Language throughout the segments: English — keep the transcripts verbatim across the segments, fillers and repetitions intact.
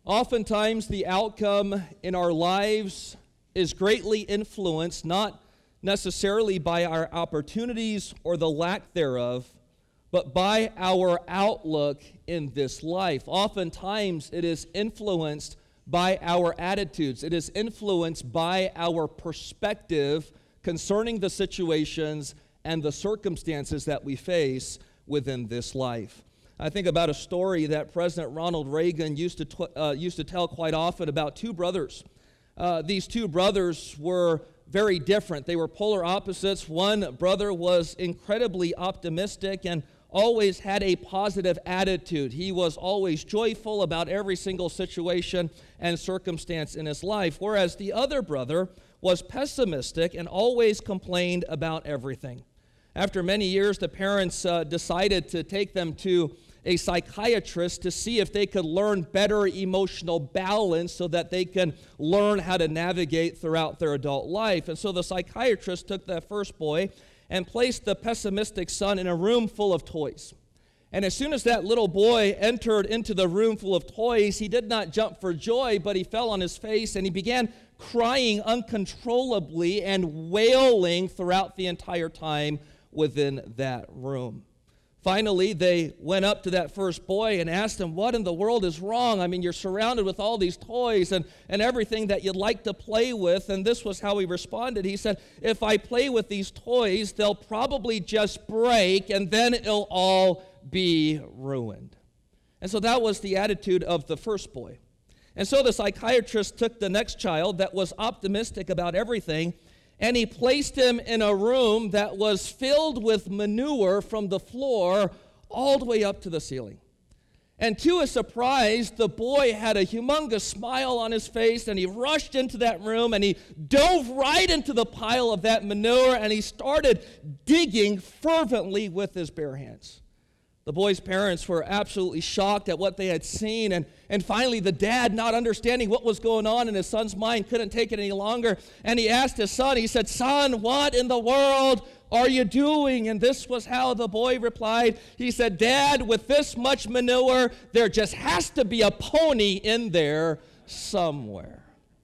Oftentimes, the outcome in our lives is greatly influenced not necessarily by our opportunities or the lack thereof, but by our outlook in this life. Oftentimes, it is influenced by our attitudes. It is influenced by our perspective concerning the situations and the circumstances that we face within this life. I think about a story that President Ronald Reagan used to tw- uh, used to tell quite often about two brothers. Uh, these two brothers were very different. They were polar opposites. One brother was incredibly optimistic and always had a positive attitude. He was always joyful about every single situation and circumstance in his life, whereas the other brother was pessimistic and always complained about everything. After many years, the parents uh, decided to take them to a psychiatrist to see if they could learn better emotional balance so that they can learn how to navigate throughout their adult life. And so the psychiatrist took that first boy and placed the pessimistic son in a room full of toys. And as soon as that little boy entered into the room full of toys, he did not jump for joy, but he fell on his face and he began crying uncontrollably and wailing throughout the entire time within that room. Finally, they went up to that first boy and asked him, what in the world is wrong? I mean, you're surrounded with all these toys and, and everything that you'd like to play with. And this was how he responded. He said, if I play with these toys, they'll probably just break and then it'll all be ruined. And so that was the attitude of the first boy. And so the psychiatrist took the next child that was optimistic about everything, and he placed him in a room that was filled with manure from the floor all the way up to the ceiling. And to his surprise, the boy had a humongous smile on his face, and he rushed into that room, and he dove right into the pile of that manure, and he started digging fervently with his bare hands. The boy's parents were absolutely shocked at what they had seen, and, and finally the dad, not understanding what was going on in his son's mind, couldn't take it any longer, and he asked his son, he said, son, what in the world are you doing? And this was how the boy replied. He said, Dad, with this much manure, there just has to be a pony in there somewhere.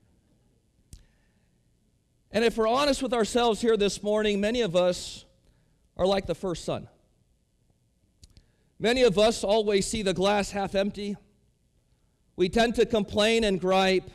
And if we're honest with ourselves here this morning, many of us are like the first son. Many of us always see the glass half empty. We tend to complain and gripe.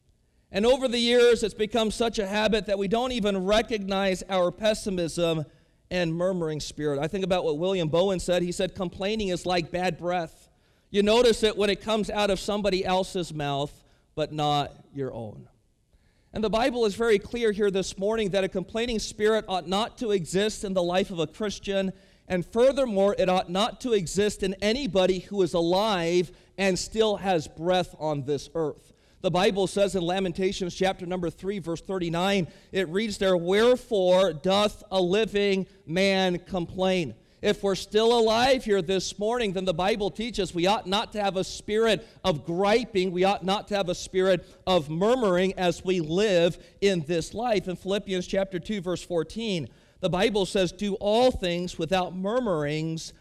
And over the years, it's become such a habit that we don't even recognize our pessimism and murmuring spirit. I think about what William Bowen said. He said, complaining is like bad breath. You notice it when it comes out of somebody else's mouth, but not your own. And the Bible is very clear here this morning that a complaining spirit ought not to exist in the life of a Christian. And furthermore, it ought not to exist in anybody who is alive and still has breath on this earth. The Bible says in Lamentations chapter number three, verse thirty-nine, it reads there, wherefore doth a living man complain? If we're still alive here this morning, then the Bible teaches we ought not to have a spirit of griping. We ought not to have a spirit of murmuring as we live in this life. In Philippians chapter two, verse fourteen, the Bible says, do all things without murmurings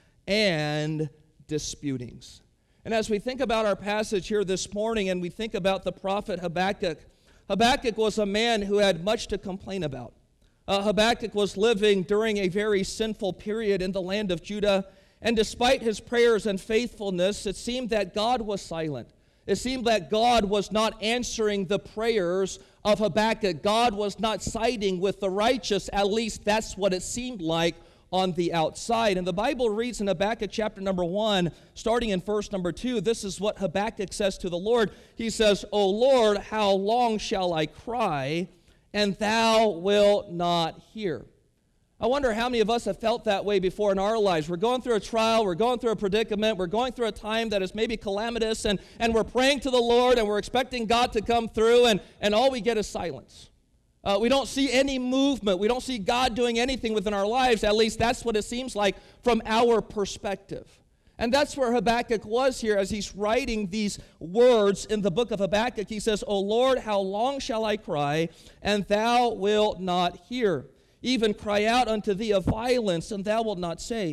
and disputings. And as we think about our passage here this morning and we think about the prophet Habakkuk, Habakkuk was a man who had much to complain about. Uh, Habakkuk was living during a very sinful period in the land of Judah, and despite his prayers and faithfulness, it seemed that God was silent. It seemed that God was not answering the prayers of Habakkuk. God was not siding with the righteous. At least that's what it seemed like on the outside. And the Bible reads in Habakkuk chapter number one, starting in verse number two, this is what Habakkuk says to the Lord. He says, O Lord, how long shall I cry, and thou wilt not hear? I wonder how many of us have felt that way before in our lives. We're going through a trial, we're going through a predicament, we're going through a time that is maybe calamitous, and, and we're praying to the Lord, and we're expecting God to come through, and, and all we get is silence. Uh, we don't see any movement. We don't see God doing anything within our lives. At least that's what it seems like from our perspective. And that's where Habakkuk was here as he's writing these words in the book of Habakkuk. He says, O Lord, how long shall I cry, and thou wilt not hear? Even cry out unto thee of violence, and thou wilt not save.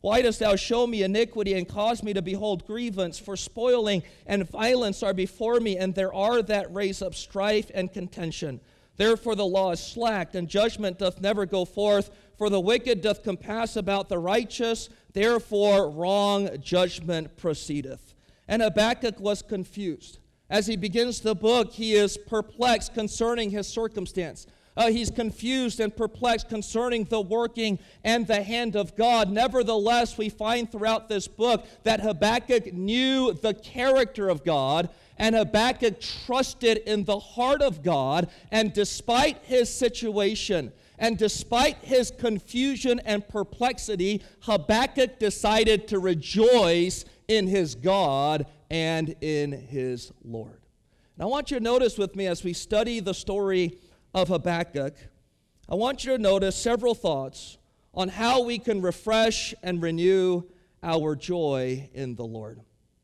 Why dost thou show me iniquity and cause me to behold grievance? For spoiling and violence are before me, and there are that raise up strife and contention. Therefore the law is slacked, and judgment doth never go forth. For the wicked doth compass about the righteous, therefore wrong judgment proceedeth. And Habakkuk was confused. As he begins the book, he is perplexed concerning his circumstance. Uh, he's confused and perplexed concerning the working and the hand of God. Nevertheless, we find throughout this book that Habakkuk knew the character of God, and Habakkuk trusted in the heart of God. And despite his situation, and despite his confusion and perplexity, Habakkuk decided to rejoice in his God and in his Lord. And I want you to notice with me as we study the story of Habakkuk, I want you to notice several thoughts on how we can refresh and renew our joy in the Lord.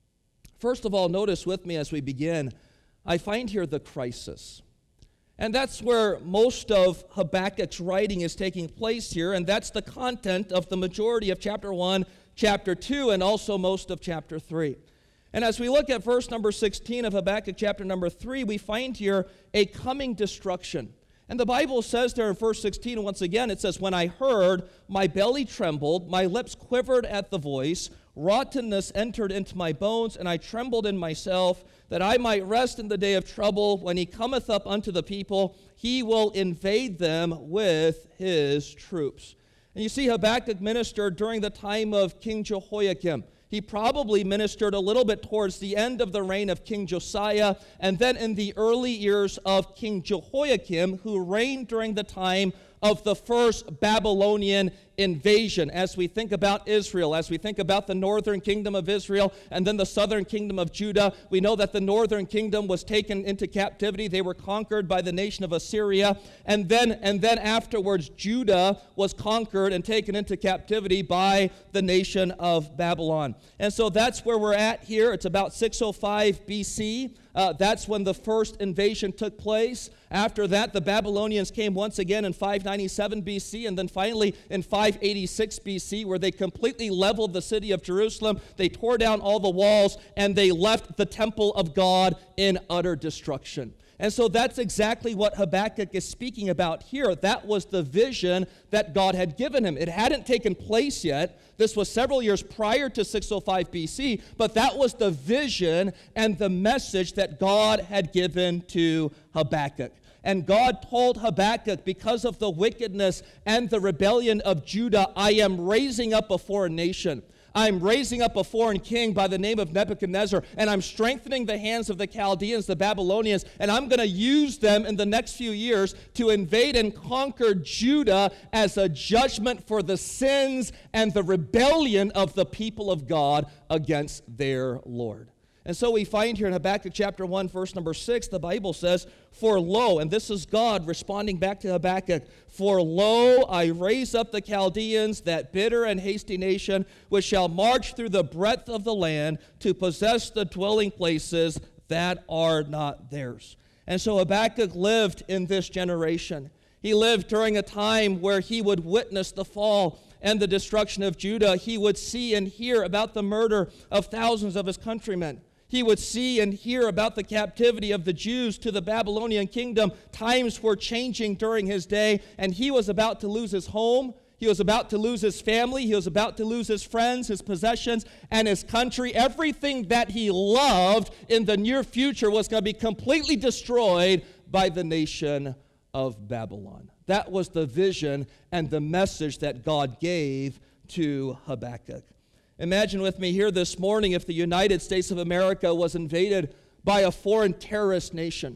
First of all, notice with me as we begin, I find here the crisis. And that's where most of Habakkuk's writing is taking place here, and that's the content of the majority of chapter one, chapter two, and also most of chapter three. And as we look at verse number sixteen of Habakkuk chapter number three, we find here a coming destruction. And the Bible says there in verse sixteen, once again, it says, "When I heard, my belly trembled, my lips quivered at the voice, rottenness entered into my bones, and I trembled in myself, that I might rest in the day of trouble. When he cometh up unto the people, he will invade them with his troops." And you see, Habakkuk ministered during the time of King Jehoiakim. He probably ministered a little bit towards the end of the reign of King Josiah, and then in the early years of King Jehoiakim, who reigned during the time of the first Babylonian invasion. As we think about Israel, as we think about the northern kingdom of Israel and then the southern kingdom of Judah, we know that the northern kingdom was taken into captivity. They were conquered by the nation of Assyria, and then and then afterwards Judah was conquered and taken into captivity by the nation of Babylon. And so that's where we're at here. It's about six oh five B C. Uh, that's when the first invasion took place. After that, the Babylonians came once again in five ninety-seven B C, and then finally in five eighty-six B C, where they completely leveled the city of Jerusalem. They tore down all the walls, and they left the temple of God in utter destruction. And so that's exactly what Habakkuk is speaking about here. That was the vision that God had given him. It hadn't taken place yet. This was several years prior to six oh five B C, but that was the vision and the message that God had given to Habakkuk. And God told Habakkuk, because of the wickedness and the rebellion of Judah, I am raising up a foreign nation. I'm raising up a foreign king by the name of Nebuchadnezzar, and I'm strengthening the hands of the Chaldeans, the Babylonians, and I'm going to use them in the next few years to invade and conquer Judah as a judgment for the sins and the rebellion of the people of God against their Lord. And so we find here in Habakkuk chapter one, verse number six, the Bible says, "For lo," and this is God responding back to Habakkuk, "For lo, I raise up the Chaldeans, that bitter and hasty nation, which shall march through the breadth of the land to possess the dwelling places that are not theirs." And so Habakkuk lived in this generation. He lived during a time where he would witness the fall and the destruction of Judah. He would see and hear about the murder of thousands of his countrymen. He would see and hear about the captivity of the Jews to the Babylonian kingdom. Times were changing during his day, and he was about to lose his home. He was about to lose his family. He was about to lose his friends, his possessions, and his country. Everything that he loved in the near future was going to be completely destroyed by the nation of Babylon. That was the vision and the message that God gave to Habakkuk. Imagine with me here this morning if the United States of America was invaded by a foreign terrorist nation.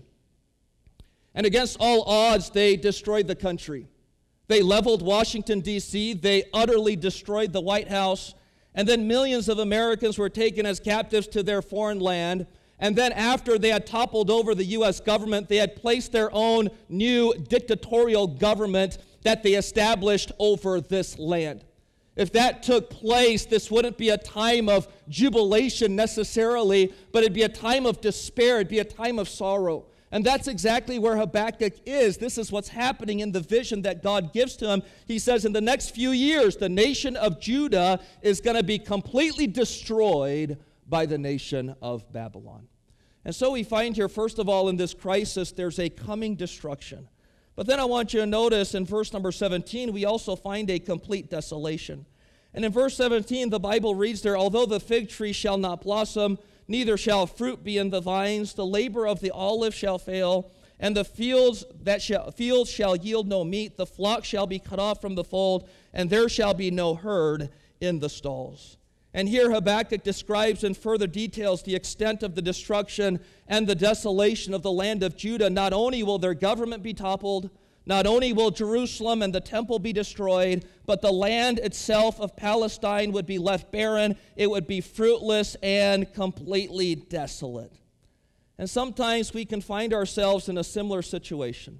And against all odds, they destroyed the country. They leveled Washington, D C They utterly destroyed the White House. And then millions of Americans were taken as captives to their foreign land. And then after they had toppled over the U S government, they had placed their own new dictatorial government that they established over this land. If that took place, this wouldn't be a time of jubilation necessarily, but it'd be a time of despair. It'd be a time of sorrow. And that's exactly where Habakkuk is. This is what's happening in the vision that God gives to him. He says in the next few years, the nation of Judah is going to be completely destroyed by the nation of Babylon. And so we find here, first of all, in this crisis, there's a coming destruction. But then I want you to notice in verse number seventeen, we also find a complete desolation. And in verse seventeen, the Bible reads there, although the fig tree shall not blossom, neither shall fruit be in the vines, the labor of the olive shall fail, and the fields that shall fields shall yield no meat, the flock shall be cut off from the fold, and there shall be no herd in the stalls. And here Habakkuk describes in further details the extent of the destruction and the desolation of the land of Judah. Not only will their government be toppled, not only will Jerusalem and the temple be destroyed, but the land itself of Palestine would be left barren. It would be fruitless and completely desolate. And sometimes we can find ourselves in a similar situation.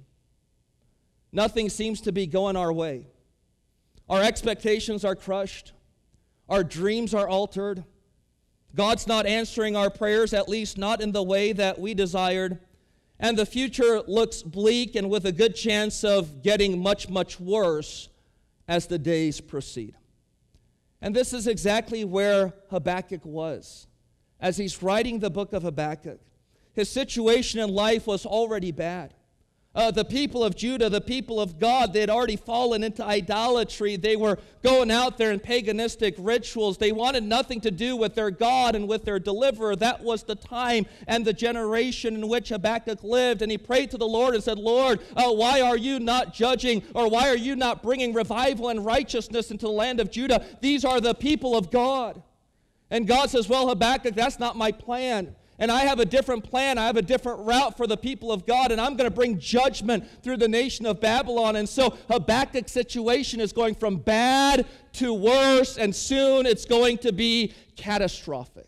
Nothing seems to be going our way. Our expectations are crushed. Our dreams are altered. God's not answering our prayers, at least not in the way that we desired. And the future looks bleak and with a good chance of getting much, much worse as the days proceed. And this is exactly where Habakkuk was. As he's writing the book of Habakkuk, his situation in life was already bad. Uh, the people of Judah, the people of God, they had already fallen into idolatry. They were going out there in paganistic rituals. They wanted nothing to do with their God and with their deliverer. That was the time and the generation in which Habakkuk lived. And he prayed to the Lord and said, Lord, uh, why are you not judging, or why are you not bringing revival and righteousness into the land of Judah? These are the people of God. And God says, well, Habakkuk, that's not my plan. And I have a different plan. I have a different route for the people of God, and I'm going to bring judgment through the nation of Babylon. And so Habakkuk's situation is going from bad to worse, and soon it's going to be catastrophic.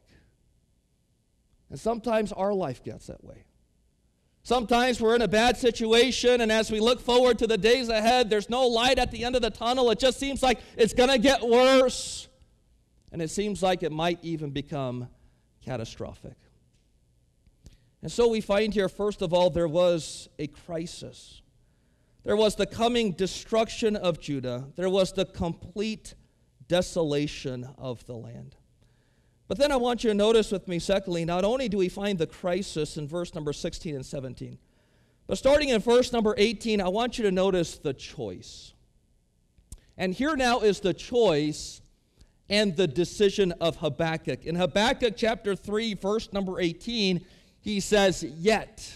And sometimes our life gets that way. Sometimes we're in a bad situation, and as we look forward to the days ahead, there's no light at the end of the tunnel. It just seems like it's going to get worse. And it seems like it might even become catastrophic. And so we find here, first of all, there was a crisis. There was the coming destruction of Judah. There was the complete desolation of the land. But then I want you to notice with me, secondly, not only do we find the crisis in verse number sixteen and seventeen, but starting in verse number eighteen, I want you to notice the choice. And here now is the choice and the decision of Habakkuk. In Habakkuk chapter three, verse number eighteen, he says, yet.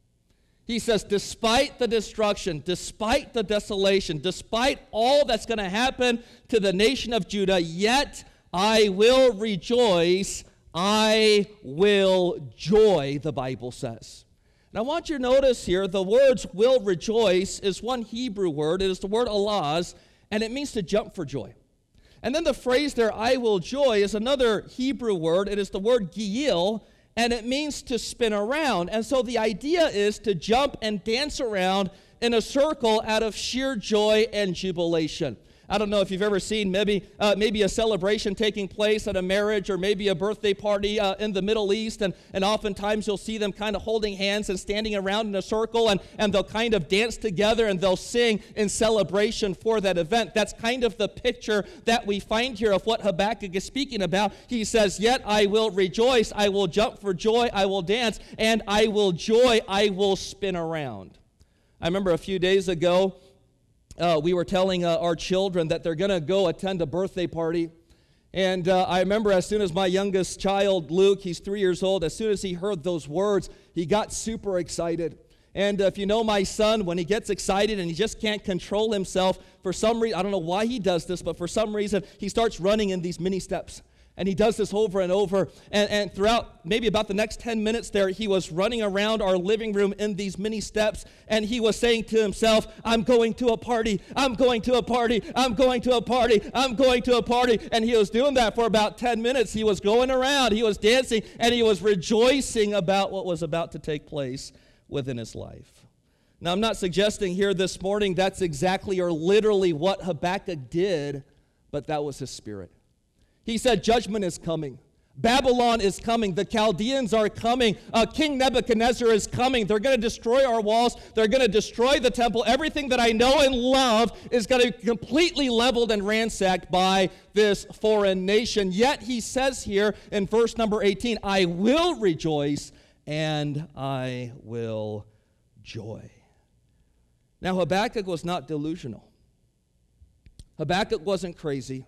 He says, despite the destruction, despite the desolation, despite all that's going to happen to the nation of Judah, yet I will rejoice, I will joy, the Bible says. And I want you to notice here, the words will rejoice is one Hebrew word. It is the word alaz, and it means to jump for joy. And then the phrase there, I will joy, is another Hebrew word. It is the word giyil, and it means to spin around. And so the idea is to jump and dance around in a circle out of sheer joy and jubilation. I don't know if you've ever seen maybe uh, maybe a celebration taking place at a marriage or maybe a birthday party uh, in the Middle East, and, and oftentimes you'll see them kind of holding hands and standing around in a circle, and, and they'll kind of dance together and they'll sing in celebration for that event. That's kind of the picture that we find here of what Habakkuk is speaking about. He says, yet I will rejoice, I will jump for joy, I will dance, and I will joy, I will spin around. I remember a few days ago, Uh, we were telling uh, our children that they're going to go attend a birthday party. And uh, I remember as soon as my youngest child, Luke, he's three years old, as soon as he heard those words, he got super excited. And uh, if you know my son, when he gets excited and he just can't control himself, for some reason, I don't know why he does this, but for some reason, he starts running in these mini steps. And he does this over and over. And, and throughout maybe about the next ten minutes there, he was running around our living room in these mini steps. And he was saying to himself, I'm going to a party. I'm going to a party. I'm going to a party. I'm going to a party. And he was doing that for about ten minutes. He was going around. He was dancing. And he was rejoicing about what was about to take place within his life. Now, I'm not suggesting here this morning that's exactly or literally what Habakkuk did, but that was his spirit. He said, judgment is coming. Babylon is coming. The Chaldeans are coming. Uh, King Nebuchadnezzar is coming. They're going to destroy our walls. They're going to destroy the temple. Everything that I know and love is going to be completely leveled and ransacked by this foreign nation. Yet he says here in verse number eighteen, I will rejoice and I will joy. Now Habakkuk was not delusional. Habakkuk wasn't crazy.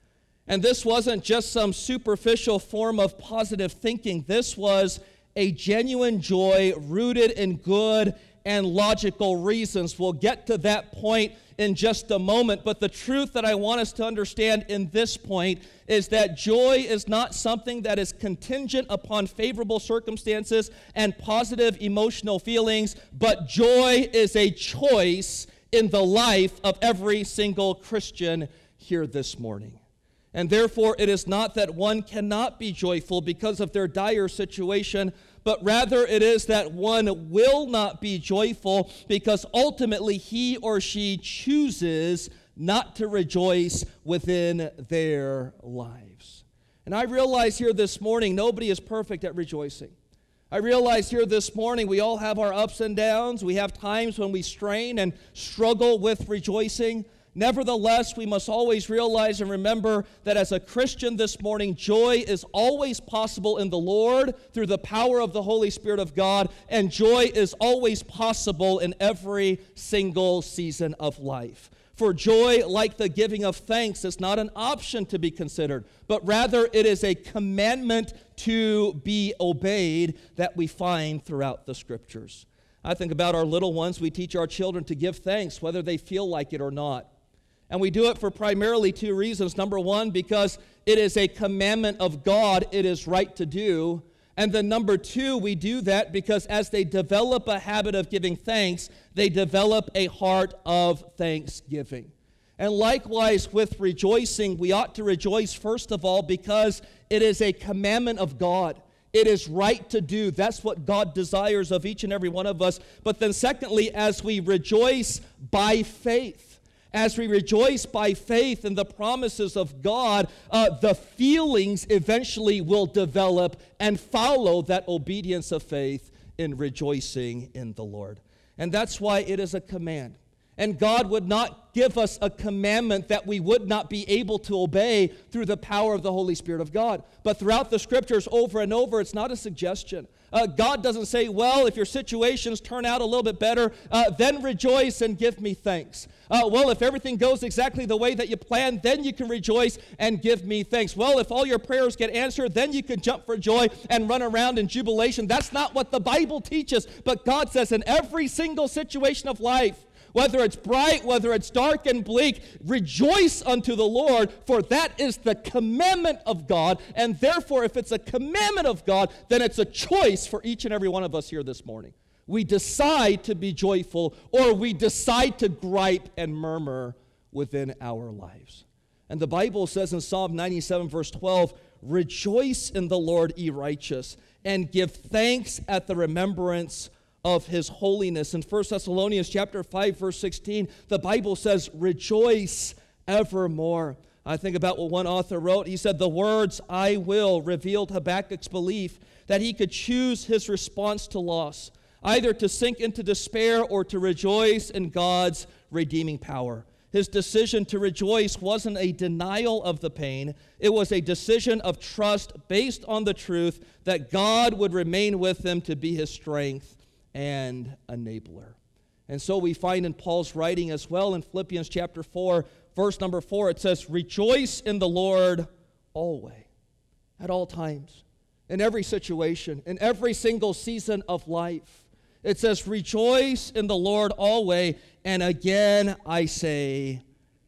And this wasn't just some superficial form of positive thinking. This was a genuine joy rooted in good and logical reasons. We'll get to that point in just a moment. But the truth that I want us to understand in this point is that joy is not something that is contingent upon favorable circumstances and positive emotional feelings, but joy is a choice in the life of every single Christian here this morning. And therefore, it is not that one cannot be joyful because of their dire situation, but rather it is that one will not be joyful because ultimately he or she chooses not to rejoice within their lives. And I realize here this morning, nobody is perfect at rejoicing. I realize here this morning, we all have our ups and downs. We have times when we strain and struggle with rejoicing. Nevertheless, we must always realize and remember that as a Christian this morning, joy is always possible in the Lord through the power of the Holy Spirit of God, and joy is always possible in every single season of life. For joy, like the giving of thanks, is not an option to be considered, but rather it is a commandment to be obeyed that we find throughout the Scriptures. I think about our little ones. We teach our children to give thanks, whether they feel like it or not. And we do it for primarily two reasons. Number one, because it is a commandment of God, it is right to do. And then number two, we do that because as they develop a habit of giving thanks, they develop a heart of thanksgiving. And likewise with rejoicing, we ought to rejoice first of all because it is a commandment of God. It is right to do. That's what God desires of each and every one of us. But then secondly, as we rejoice by faith, as we rejoice by faith in the promises of God, uh, the feelings eventually will develop and follow that obedience of faith in rejoicing in the Lord. And that's why it is a command. And God would not give us a commandment that we would not be able to obey through the power of the Holy Spirit of God. But throughout the Scriptures, over and over, it's not a suggestion. Uh, God doesn't say, well, if your situations turn out a little bit better, uh, then rejoice and give me thanks. Uh, well, if everything goes exactly the way that you planned, then you can rejoice and give me thanks. Well, if all your prayers get answered, then you can jump for joy and run around in jubilation. That's not what the Bible teaches. But God says in every single situation of life, whether it's bright, whether it's dark and bleak, rejoice unto the Lord, for that is the commandment of God. And therefore, if it's a commandment of God, then it's a choice for each and every one of us here this morning. We decide to be joyful, or we decide to gripe and murmur within our lives. And the Bible says in Psalm ninety-seven, verse twelve, rejoice in the Lord, ye righteous, and give thanks at the remembrance of his holiness. In First Thessalonians chapter five, verse sixteen, the Bible says, rejoice evermore. I think about what one author wrote. He said, the words, I will, revealed Habakkuk's belief that he could choose his response to loss, either to sink into despair or to rejoice in God's redeeming power. His decision to rejoice wasn't a denial of the pain. It was a decision of trust based on the truth that God would remain with him to be his strength and enabler. And so we find in Paul's writing as well in Philippians chapter four, verse number four, it says, rejoice in the Lord always, at all times, in every situation, in every single season of life. It says, rejoice in the Lord always, and again I say,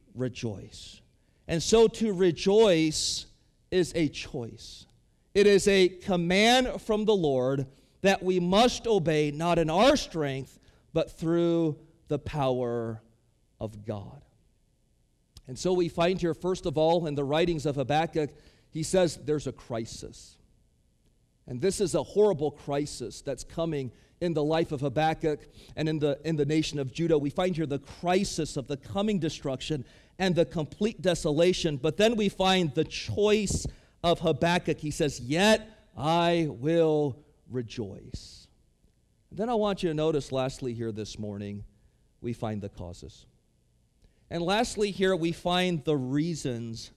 rejoice. And so to rejoice is a choice. It is a command from the Lord that we must obey, not in our strength, but through the power of God. And so we find here, first of all, in the writings of Habakkuk, he says there's a crisis. And this is a horrible crisis that's coming in the life of Habakkuk and in the, in the nation of Judah. We find here the crisis of the coming destruction and the complete desolation. But then we find the choice of Habakkuk, he says, yet I will rejoice. And then I want you to notice, lastly, here this morning, we find the causes. And lastly, here we find the reasons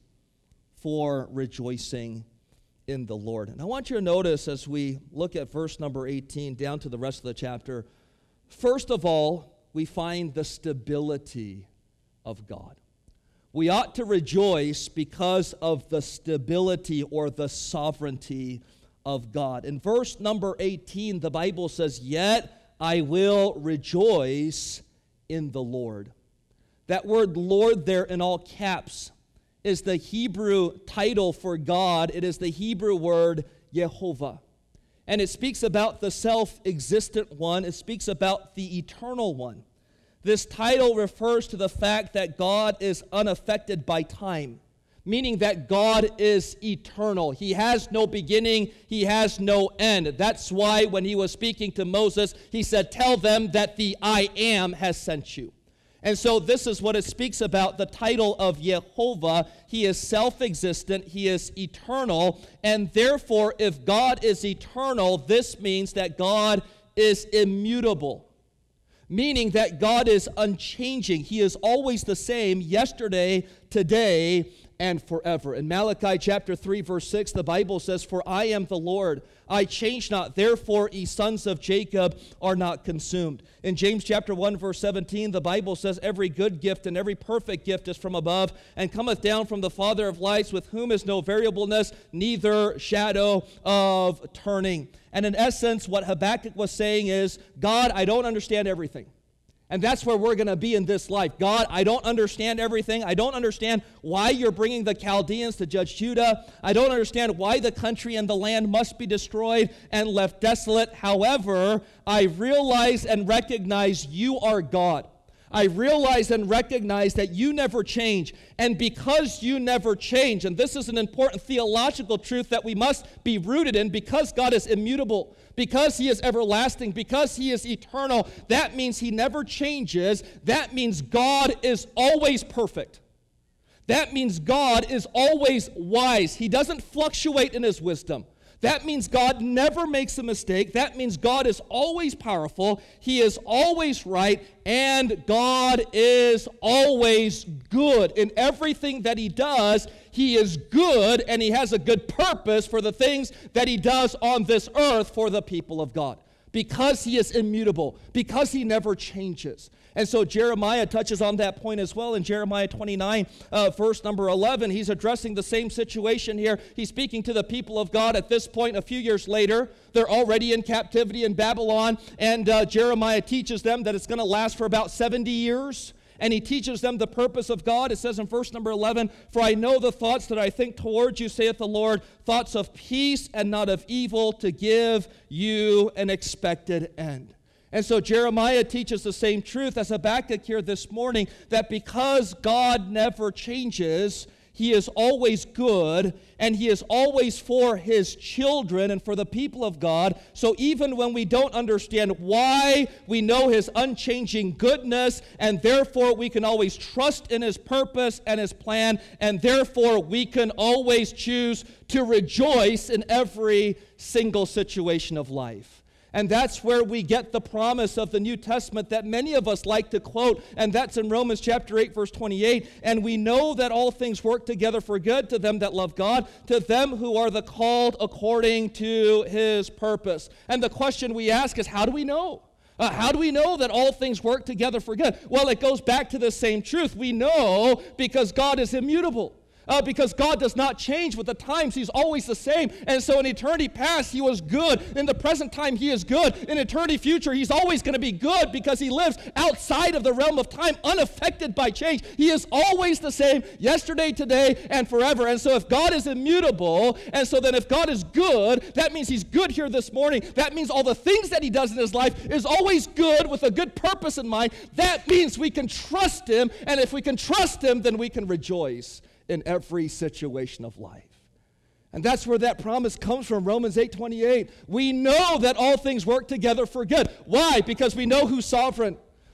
for rejoicing in the Lord. And I want you to notice as we look at verse number eighteen down to the rest of the chapter, first of all, we find the stability of God. We ought to rejoice because of the stability or the sovereignty of God. In verse number eighteen, the Bible says, yet I will rejoice in the Lord. That word Lord there in all caps is the Hebrew title for God. It is the Hebrew word Yehovah. And it speaks about the self-existent one. It speaks about the eternal one. This title refers to the fact that God is unaffected by time, meaning that God is eternal. He has no beginning. He has no end. That's why when he was speaking to Moses, he said, tell them that the I Am has sent you. And so this is what it speaks about, the title of Yehovah. He is self-existent, he is eternal, and therefore, if God is eternal, this means that God is immutable, meaning that God is unchanging. He is always the same yesterday, today, and forever. In Malachi chapter three, verse six, the Bible says, for I am the Lord, I change not, therefore ye sons of Jacob are not consumed. In James chapter one, verse seventeen, the Bible says, every good gift and every perfect gift is from above, and cometh down from the Father of lights, with whom is no variableness, neither shadow of turning. And in essence, what Habakkuk was saying is, God, I don't understand everything. And that's where we're going to be in this life. God, I don't understand everything. I don't understand why you're bringing the Chaldeans to judge Judah. I don't understand why the country and the land must be destroyed and left desolate. However, I realize and recognize you are God. I realize and recognize that you never change. And because you never change, and this is an important theological truth that we must be rooted in, because God is immutable, because he is everlasting, because he is eternal, that means he never changes. That means God is always perfect. That means God is always wise. He doesn't fluctuate in his wisdom. That means God never makes a mistake. That means God is always powerful. He is always right. And God is always good. In everything that he does, he is good, and he has a good purpose for the things that he does on this earth for the people of God. Because he is immutable. Because he never changes. And so Jeremiah touches on that point as well in Jeremiah twenty-nine, uh, verse number eleven. He's addressing the same situation here. He's speaking to the people of God at this point a few years later. They're already in captivity in Babylon, and uh, Jeremiah teaches them that it's going to last for about seventy years. And he teaches them the purpose of God. It says in verse number eleven, for I know the thoughts that I think towards you, saith the Lord, thoughts of peace and not of evil, to give you an expected end. And so Jeremiah teaches the same truth as Habakkuk here this morning, that because God never changes, he is always good, and he is always for his children and for the people of God. So even when we don't understand why, we know his unchanging goodness, and therefore we can always trust in his purpose and his plan, and therefore we can always choose to rejoice in every single situation of life. And that's where we get the promise of the New Testament that many of us like to quote, and that's in Romans chapter eight, verse twenty-eight. And we know that all things work together for good to them that love God, to them who are the called according to his purpose. And the question we ask is, how do we know? Uh, how do we know that all things work together for good? Well, it goes back to the same truth. We know because God is immutable. Uh, because God does not change with the times. He's always the same. And so in eternity past, he was good. In the present time, he is good. In eternity future, he's always going to be good because he lives outside of the realm of time, unaffected by change. He is always the same, yesterday, today, and forever. And so if God is immutable, and so then if God is good, that means he's good here this morning. That means all the things that he does in his life is always good with a good purpose in mind. That means we can trust him. And if we can trust him, then we can rejoice in every situation of life. And that's where that promise comes from, Romans eight twenty-eight. We know that all things work together for good. Why? Because we know who's sovereign.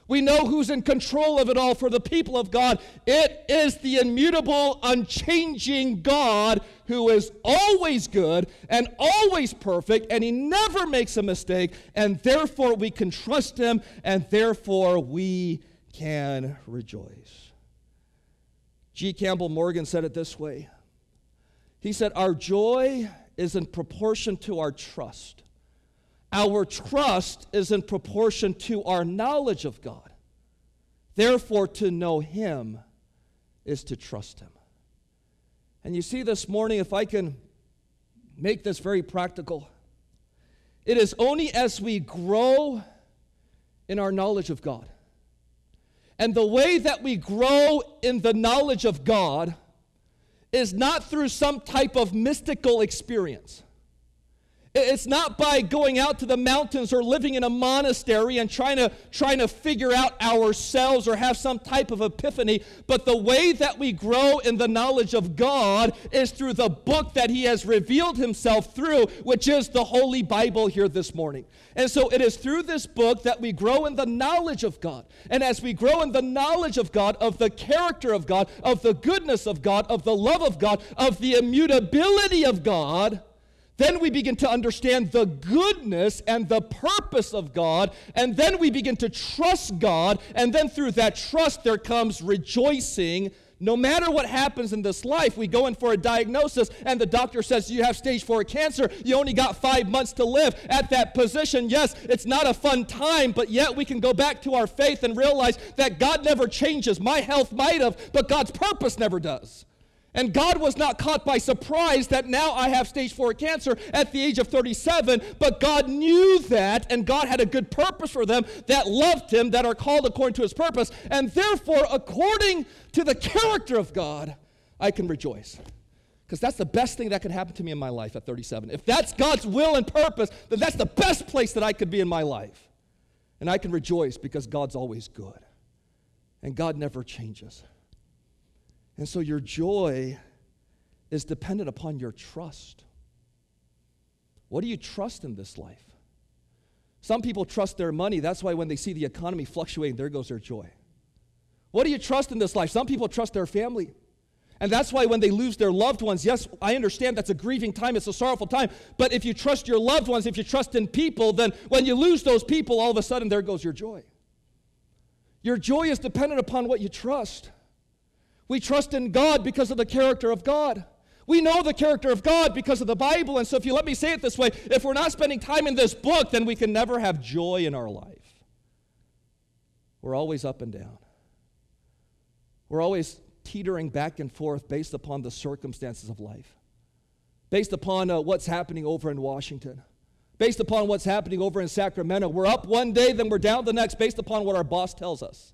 We know who's in control of it all for the people of God. It is the immutable, unchanging God who is always good and always perfect, and he never makes a mistake, and therefore we can trust him, and therefore we can rejoice. G. Campbell Morgan said it this way. He said, our joy is in proportion to our trust. Our trust is in proportion to our knowledge of God. Therefore, to know him is to trust him. And you see this morning, if I can make this very practical, it is only as we grow in our knowledge of God. And the way that we grow in the knowledge of God is not through some type of mystical experience. It's not by going out to the mountains or living in a monastery and trying to, trying to figure out ourselves or have some type of epiphany, but the way that we grow in the knowledge of God is through the book that he has revealed himself through, which is the Holy Bible here this morning. And so it is through this book that we grow in the knowledge of God. And as we grow in the knowledge of God, of the character of God, of the goodness of God, of the love of God, of the immutability of God, then we begin to understand the goodness and the purpose of God, and then we begin to trust God, and then through that trust there comes rejoicing. No matter what happens in this life, we go in for a diagnosis, and the doctor says you have stage four cancer, you only got five months to live. At that position, yes, it's not a fun time, but yet we can go back to our faith and realize that God never changes. My health might have, but God's purpose never does. And God was not caught by surprise that now I have stage four cancer at the age of thirty-seven, but God knew that, and God had a good purpose for them that loved him, that are called according to his purpose, and therefore, according to the character of God, I can rejoice. Because that's the best thing that could happen to me in my life at thirty-seven. If that's God's will and purpose, then that's the best place that I could be in my life. And I can rejoice because God's always good, and God never changes. And so your joy is dependent upon your trust. What do you trust in this life? Some people trust their money. That's why when they see the economy fluctuating, there goes their joy. What do you trust in this life? Some people trust their family. And that's why when they lose their loved ones, yes, I understand that's a grieving time, it's a sorrowful time, but if you trust your loved ones, if you trust in people, then when you lose those people, all of a sudden there goes your joy. Your joy is dependent upon what you trust. We trust in God because of the character of God. We know the character of God because of the Bible. And so if you let me say it this way, if we're not spending time in this book, then we can never have joy in our life. We're always up and down. We're always teetering back and forth based upon the circumstances of life, based upon uh, what's happening over in Washington, based upon what's happening over in Sacramento. We're up one day, then we're down the next, based upon what our boss tells us.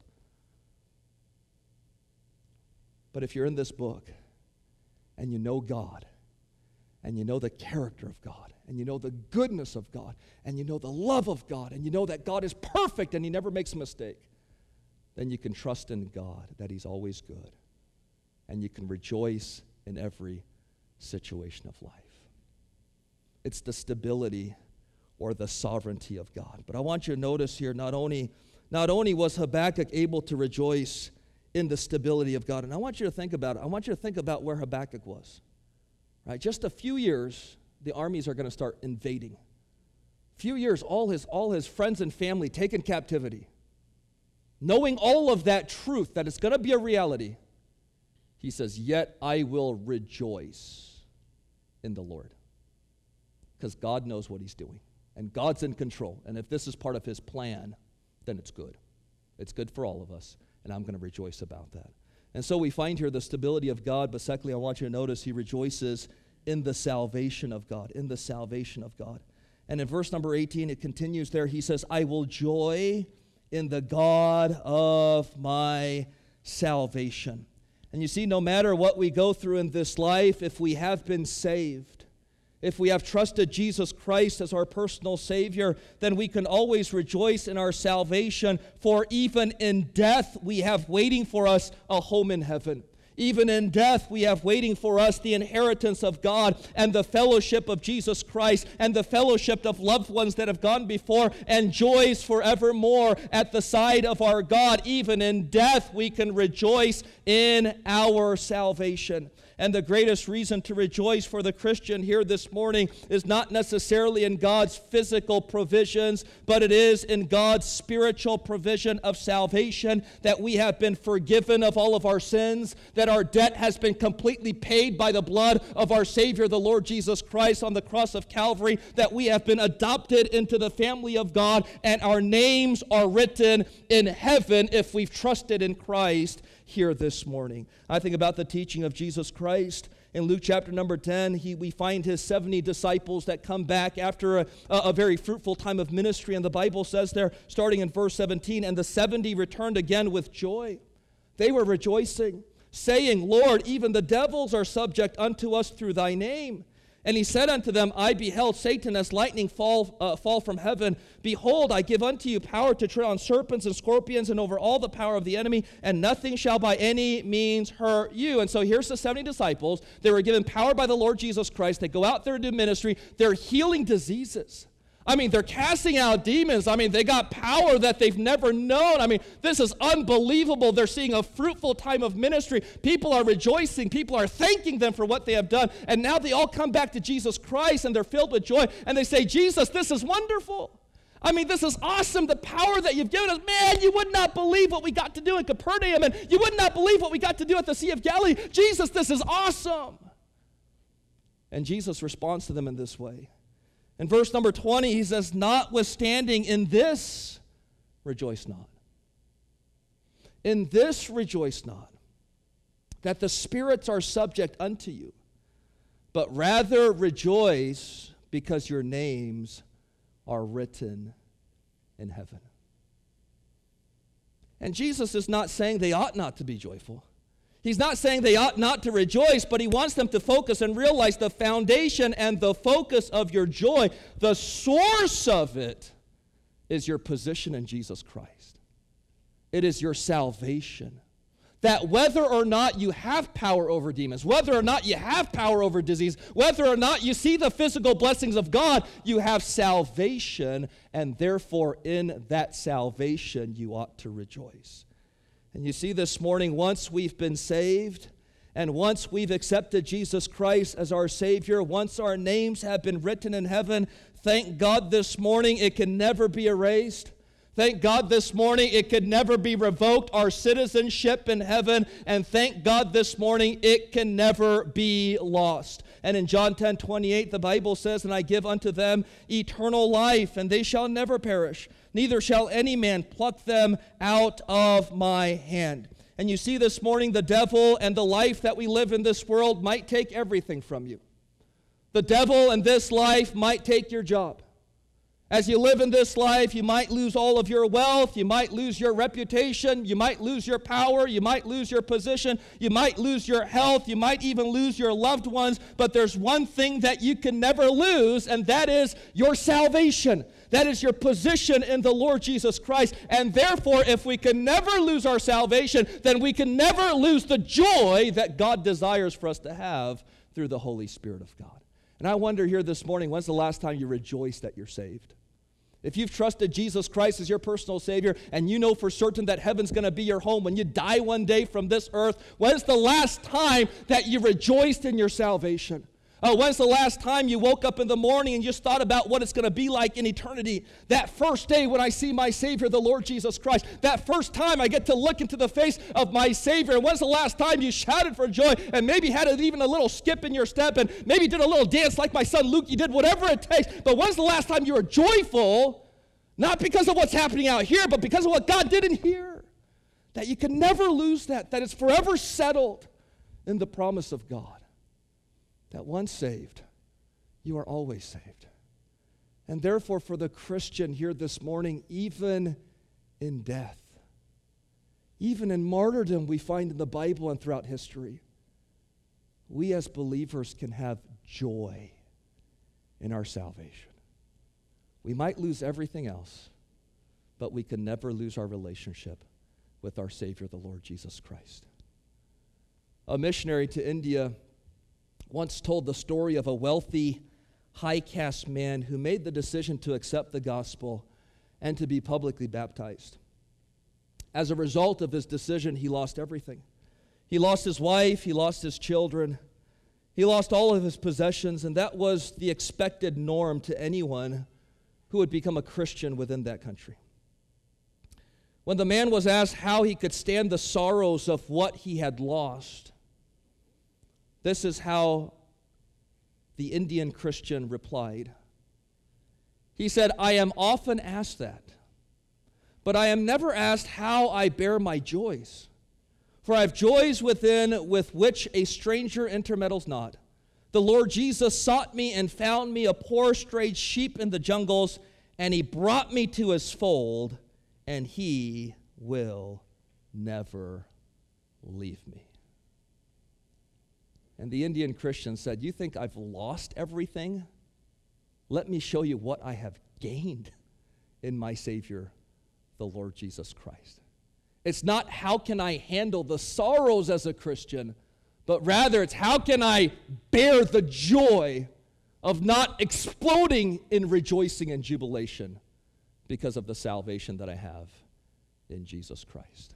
But if you're in this book and you know God, and you know the character of God, and you know the goodness of God, and you know the love of God, and you know that God is perfect and he never makes a mistake, then you can trust in God that he's always good, and you can rejoice in every situation of life. It's the stability or the sovereignty of God. But I want you to notice here, not only, not only was Habakkuk able to rejoice in the stability of God. And I want you to think about it. I want you to think about where Habakkuk was. Right? Just a few years, the armies are going to start invading. Few years, all his, all his friends and family taken captivity. Knowing all of that truth, that it's going to be a reality, he says, yet I will rejoice in the Lord. Because God knows what he's doing. And God's in control. And if this is part of his plan, then it's good. It's good for all of us. And I'm going to rejoice about that. And so we find here the stability of God, but secondly, I want you to notice he rejoices in the salvation of God, in the salvation of God. And in verse number eighteen, it continues there. He says, I will joy in the God of my salvation. And you see, no matter what we go through in this life, if we have been saved, if we have trusted Jesus Christ as our personal Savior, then we can always rejoice in our salvation, for even in death we have waiting for us a home in heaven. Even in death, we have waiting for us the inheritance of God and the fellowship of Jesus Christ and the fellowship of loved ones that have gone before and joys forevermore at the side of our God. Even in death, we can rejoice in our salvation. And the greatest reason to rejoice for the Christian here this morning is not necessarily in God's physical provisions, but it is in God's spiritual provision of salvation, that we have been forgiven of all of our sins, that our debt has been completely paid by the blood of our Savior, the Lord Jesus Christ, on the cross of Calvary, that we have been adopted into the family of God, and our names are written in heaven if we've trusted in Christ here this morning. I think about the teaching of Jesus Christ. In Luke chapter number ten, he, we find his seventy disciples that come back after a, a very fruitful time of ministry. And the Bible says there, starting in verse seventeen, and the seventy returned again with joy. They were rejoicing, saying, Lord, even the devils are subject unto us through thy name. And he said unto them, I beheld Satan as lightning fall, uh, fall from heaven. Behold, I give unto you power to tread on serpents and scorpions and over all the power of the enemy, and nothing shall by any means hurt you. And so here's the seventy disciples. They were given power by the Lord Jesus Christ. They go out there and do ministry. They're healing diseases. I mean, they're casting out demons. I mean, they got power that they've never known. I mean, this is unbelievable. They're seeing a fruitful time of ministry. People are rejoicing. People are thanking them for what they have done. And now they all come back to Jesus Christ, and they're filled with joy. And they say, Jesus, this is wonderful. I mean, this is awesome. The power that you've given us. Man, you would not believe what we got to do in Capernaum, and you would not believe what we got to do at the Sea of Galilee. Jesus, this is awesome. And Jesus responds to them in this way. In verse number twenty, he says, notwithstanding in this, rejoice not. In this rejoice not, that the spirits are subject unto you, but rather rejoice because your names are written in heaven. And Jesus is not saying they ought not to be joyful. He's not saying they ought not to rejoice, but he wants them to focus and realize the foundation and the focus of your joy, the source of it, is your position in Jesus Christ. It is your salvation. That whether or not you have power over demons, whether or not you have power over disease, whether or not you see the physical blessings of God, you have salvation, and therefore in that salvation you ought to rejoice. And you see this morning, once we've been saved, and once we've accepted Jesus Christ as our Savior, once our names have been written in heaven, thank God this morning it can never be erased. Thank God this morning it could never be revoked, our citizenship in heaven, and thank God this morning it can never be lost. And in John ten twenty-eight, the Bible says, and I give unto them eternal life, and they shall never perish, neither shall any man pluck them out of my hand. And you see this morning, the devil and the life that we live in this world might take everything from you. The devil and this life might take your job. As you live in this life, you might lose all of your wealth, you might lose your reputation, you might lose your power, you might lose your position, you might lose your health, you might even lose your loved ones, but there's one thing that you can never lose, and that is your salvation. That is your position in the Lord Jesus Christ. And therefore, if we can never lose our salvation, then we can never lose the joy that God desires for us to have through the Holy Spirit of God. And I wonder here this morning, when's the last time you rejoiced that you're saved? If you've trusted Jesus Christ as your personal Savior and you know for certain that heaven's going to be your home when you die one day from this earth, when's the last time that you rejoiced in your salvation? Uh, when's the last time you woke up in the morning and just thought about what it's going to be like in eternity? That first day when I see my Savior, the Lord Jesus Christ. That first time I get to look into the face of my Savior. And when's the last time you shouted for joy and maybe had even a little skip in your step and maybe did a little dance like my son Luke? You did whatever it takes. But when's the last time you were joyful, not because of what's happening out here, but because of what God did in here? That you can never lose that. That it's forever settled in the promise of God. That once saved, you are always saved. And therefore, for the Christian here this morning, even in death, even in martyrdom we find in the Bible and throughout history, we as believers can have joy in our salvation. We might lose everything else, but we can never lose our relationship with our Savior, the Lord Jesus Christ. a missionary to India, once told the story of a wealthy, high-caste man who made the decision to accept the gospel and to be publicly baptized. As a result of his decision, he lost everything. He lost his wife, he lost his children, he lost all of his possessions, and that was the expected norm to anyone who would become a Christian within that country. When the man was asked how he could stand the sorrows of what he had lost, this is how the Indian Christian replied. He said, "I am often asked that, but I am never asked how I bear my joys. For I have joys within with which a stranger intermeddles not. The Lord Jesus sought me and found me a poor strayed sheep in the jungles, and he brought me to his fold, and he will never leave me." And the Indian Christian said, "You think I've lost everything? Let me show you what I have gained in my Savior, the Lord Jesus Christ." It's not how can I handle the sorrows as a Christian, but rather it's how can I bear the joy of not exploding in rejoicing and jubilation because of the salvation that I have in Jesus Christ.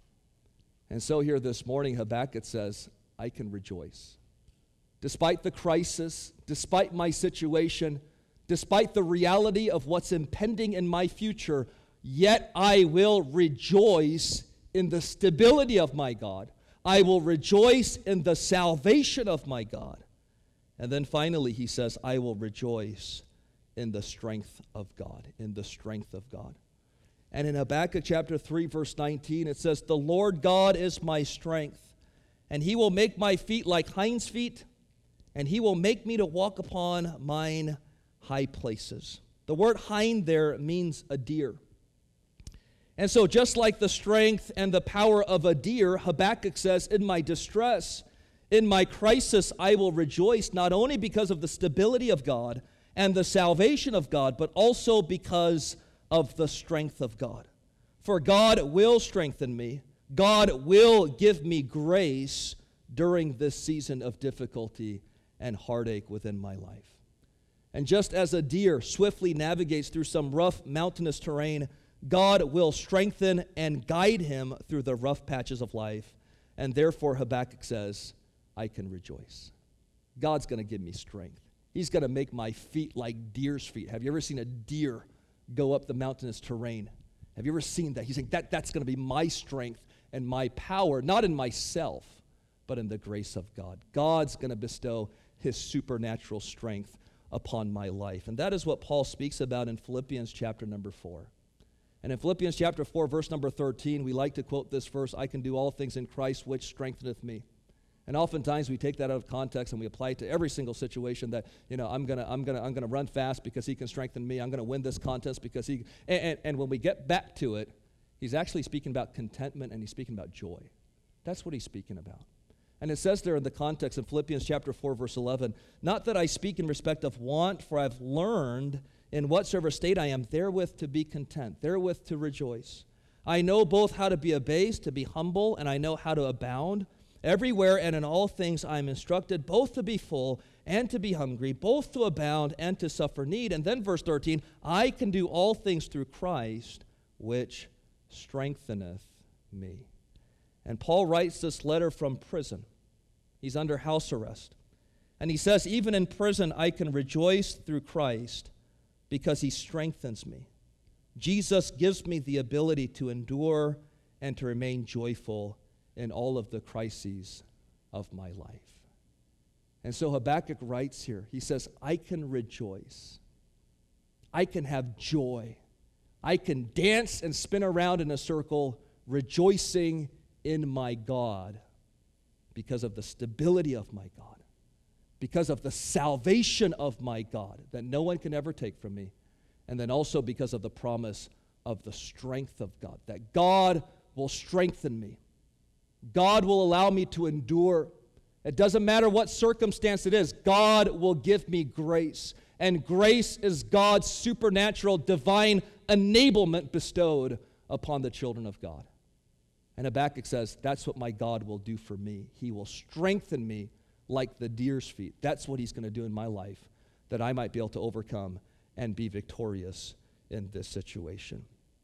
And so here this morning, Habakkuk says, I can rejoice. Despite the crisis, despite my situation, despite the reality of what's impending in my future, yet I will rejoice in the stability of my God. I will rejoice in the salvation of my God. And then finally he says, I will rejoice in the strength of God, in the strength of God. And in Habakkuk chapter three, verse nineteen, it says, "The Lord God is my strength, and he will make my feet like hinds' feet, and he will make me to walk upon mine high places." The word hind there means a deer. And so just like the strength and the power of a deer, Habakkuk says, in my distress, in my crisis, I will rejoice, not only because of the stability of God and the salvation of God, but also because of the strength of God. For God will strengthen me. God will give me grace during this season of difficulty and heartache within my life. And just as a deer swiftly navigates through some rough mountainous terrain, God will strengthen and guide him through the rough patches of life. And therefore, Habakkuk says, I can rejoice. God's going to give me strength. He's going to make my feet like deer's feet. Have you ever seen a deer go up the mountainous terrain? Have you ever seen that? He's saying that that's going to be my strength and my power, not in myself, but in the grace of God. God's going to bestow his supernatural strength upon my life. And that is what Paul speaks about in Philippians chapter number four. And in Philippians chapter four, verse number thirteen, we like to quote this verse, I can do all things in Christ which strengtheneth me. And oftentimes we take that out of context and we apply it to every single situation that, you know, I'm gonna, I'm gonna, I'm gonna run fast because he can strengthen me. I'm gonna win this contest because he, and, and, and when we get back to it, he's actually speaking about contentment and he's speaking about joy. That's what he's speaking about. And it says there in the context of Philippians chapter four, verse eleven, not that I speak in respect of want, for I've learned in whatsoever state I am, therewith to be content, therewith to rejoice. I know both how to be abased, to be humble, and I know how to abound. Everywhere and in all things I am instructed both to be full and to be hungry, both to abound and to suffer need. And then verse thirteen, I can do all things through Christ, which strengtheneth me. And Paul writes this letter from prison. He's under house arrest. And he says, even in prison I can rejoice through Christ because he strengthens me. Jesus gives me the ability to endure and to remain joyful in all of the crises of my life. And so Habakkuk writes here, he says, I can rejoice. I can have joy. I can dance and spin around in a circle, rejoicing in my God because of the stability of my God, because of the salvation of my God that no one can ever take from me, and then also because of the promise of the strength of God, that God will strengthen me. God will allow me to endure. It doesn't matter what circumstance it is, God will give me grace. And grace is God's supernatural, divine enablement bestowed upon the children of God. And Habakkuk says, that's what my God will do for me. He will strengthen me like the deer's feet. That's what he's going to do in my life, that I might be able to overcome and be victorious in this situation.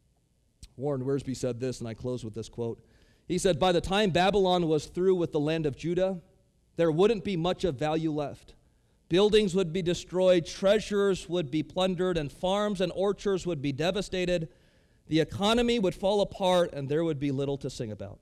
Warren Wiersbe said this, and I close with this quote. He said, by the time Babylon was through with the land of Judah, there wouldn't be much of value left. Buildings would be destroyed, treasures would be plundered, and farms and orchards would be devastated. The economy would fall apart, and there would be little to sing about.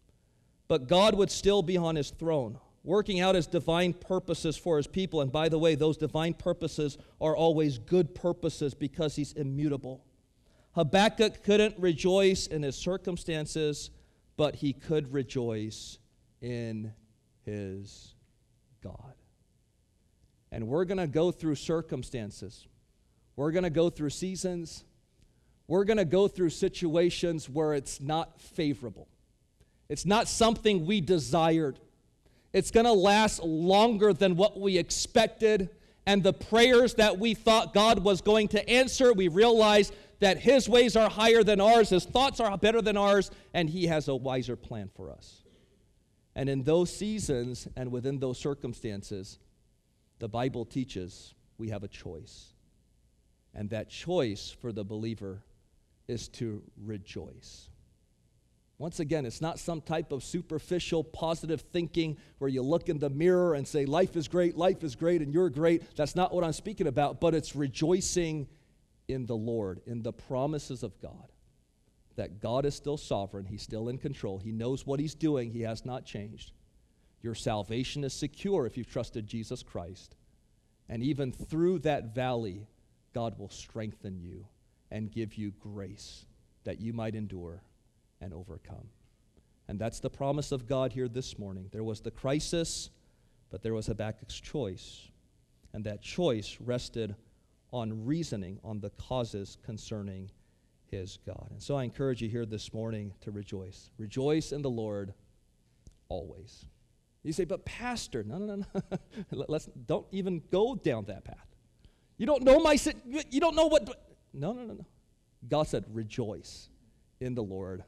But God would still be on his throne, working out his divine purposes for his people. And by the way, those divine purposes are always good purposes because he's immutable. Habakkuk couldn't rejoice in his circumstances, but he could rejoice in his God. And we're going to go through circumstances. We're going to go through seasons. We're going to go through situations where it's not favorable. It's not something we desired. It's going to last longer than what we expected. And the prayers that we thought God was going to answer, we realize that his ways are higher than ours, his thoughts are better than ours, and he has a wiser plan for us. And in those seasons and within those circumstances, the Bible teaches we have a choice. And that choice for the believer is to rejoice. Once again, it's not some type of superficial positive thinking where you look in the mirror and say, life is great, life is great, and you're great. That's not what I'm speaking about, but it's rejoicing in the Lord, in the promises of God, that God is still sovereign, he's still in control, he knows what he's doing, he has not changed. Your salvation is secure if you've trusted Jesus Christ. And even through that valley, God will strengthen you and give you grace that you might endure and overcome. And that's the promise of God here this morning. There was the crisis, but there was Habakkuk's choice. And that choice rested on reasoning on the causes concerning his God. And so I encourage you here this morning to rejoice. Rejoice in the Lord always. You say, but pastor, no, no, no, no. Let's don't even go down that path. You don't know my sit. You don't know what. No, no, no, no. God said, rejoice in the Lord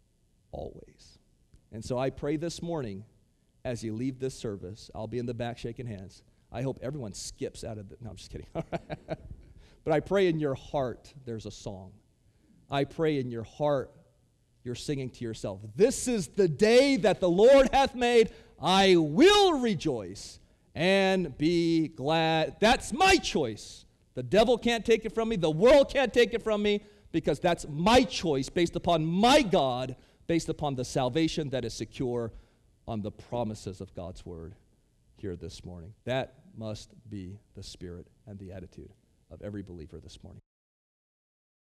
always. And so I pray this morning, as you leave this service, I'll be in the back shaking hands. I hope everyone skips out of the. No, I'm just kidding. But I pray in your heart there's a song. I pray in your heart you're singing to yourself, this is the day that the Lord hath made. I will rejoice and be glad. That's my choice. The devil can't take it from me. The world can't take it from me because that's my choice based upon my God, based upon the salvation that is secure on the promises of God's word here this morning. That must be the spirit and the attitude of every believer this morning.